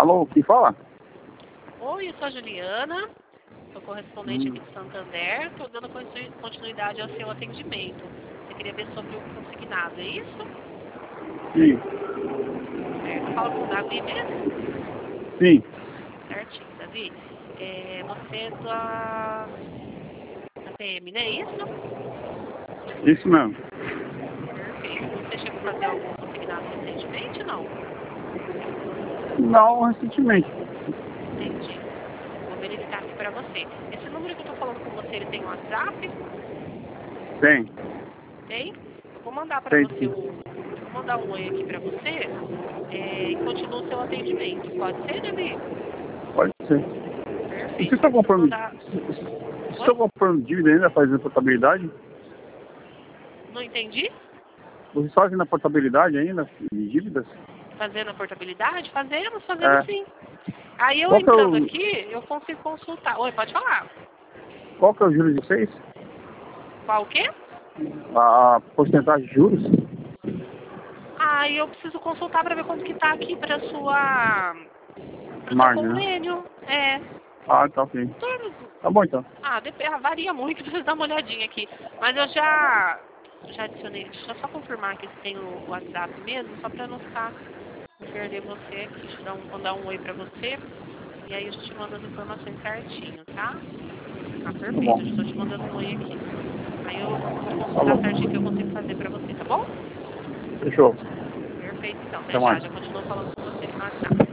Alô, quem fala? Oi, eu sou a Juliana, sou correspondente aqui de Santander, estou dando continuidade ao seu atendimento. Você queria ver sobre o consignado, é isso? Sim. Certo, fala com o Davi mesmo? Sim. Certinho, Davi. Você é da PM, não é isso? Isso mesmo. Perfeito. Você chegou a fazer algum consignado recentemente ou não? Não, recentemente. Entendi. Vou verificar aqui para você. Esse número que eu estou falando com você, ele tem WhatsApp? Tem. Tem? Eu vou mandar para Tem você sim. vou mandar um oi aqui para você e continua o seu atendimento. Pode ser, Davi? Pode ser. Perfeito. Você está comprando... Mandar... Você está comprando dívida ainda, fazendo portabilidade? Não entendi? Vocês fazem na portabilidade ainda, de dívidas? Fazendo a portabilidade? Fazemos É. sim. Aí eu Qual que é entrando o, aqui, eu consigo consultar. Oi, pode falar. qual que é o juros de vocês? Qual o quê? A porcentagem de juros? Aí eu preciso consultar para ver quanto que tá aqui para pro seu Margem, né? convênio. É. Ah, tá ok. Tá bom então. Varia muito, preciso dar uma olhadinha aqui. Mas eu já adicionei. Deixa eu só confirmar que tem o WhatsApp mesmo, só para não perder você aqui. Deixa eu mandar um oi para você. E aí eu te mando as informações certinho, tá? Ah, Tá perfeito. bom. Eu estou te mandando um oi aqui. Aí eu vou Tá consultar bom. certinho o que eu consigo fazer para você, tá bom? Fechou. Perfeito, então. Até Até já. mais. Já continuo falando com você no WhatsApp.